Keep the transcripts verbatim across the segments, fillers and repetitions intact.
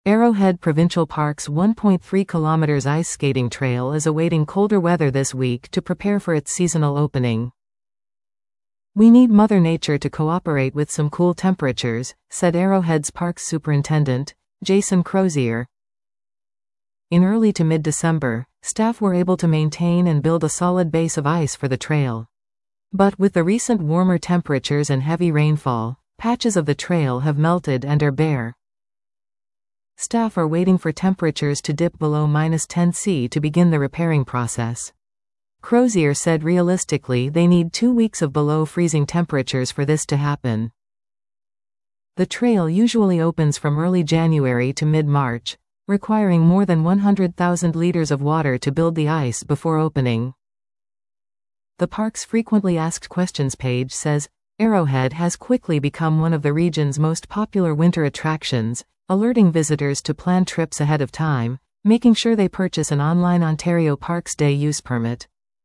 Arrowhead Provincial Park's one point three kilometers ice skating trail is awaiting colder weather this week to prepare for its seasonal opening. "We need Mother Nature to cooperate with some cool temperatures," said Arrowhead's parks superintendent, Jason Crozier. In early to mid-December, staff were able to maintain and build a solid base of ice for the trail. But with the recent warmer temperatures and heavy rainfall, patches of the trail have melted and are bare. Staff are waiting for temperatures to dip below minus ten Celsius to begin the repairing process. Crozier said realistically they need two weeks of below freezing temperatures for this to happen. The trail usually opens from early January to mid-March, requiring more than one hundred thousand liters of water to build the ice before opening. The park's frequently asked questions page says, Arrowhead has quickly become one of the region's most popular winter attractions, alerting visitors to plan trips ahead of time, making sure they purchase an online Ontario Parks Day use permit.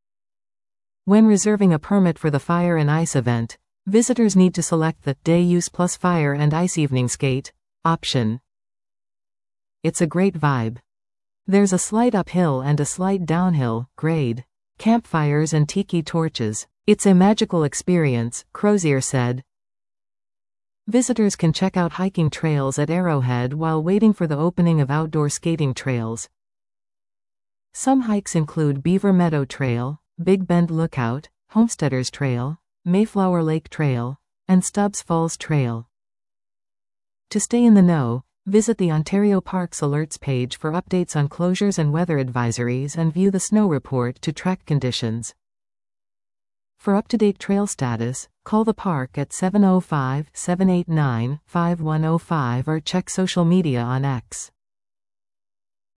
When reserving a permit for the Fire and Ice event, visitors need to select the Day Use plus Fire and Ice Evening Skate option. It's a great vibe. There's a slight uphill and a slight downhill grade. Campfires and tiki torches. It's a magical experience, Crozier said. Visitors can check out hiking trails at Arrowhead while waiting for the opening of outdoor skating trails. Some hikes include Beaver Meadow Trail, Big Bend Lookout, Homesteaders Trail, Mayflower Lake Trail, and Stubbs Falls Trail. To stay in the know, visit the Ontario Parks Alerts page for updates on closures and weather advisories and view the snow report to track conditions. For up-to-date trail status, call the park at seven oh five, seven eight nine, five one oh five or check social media on X.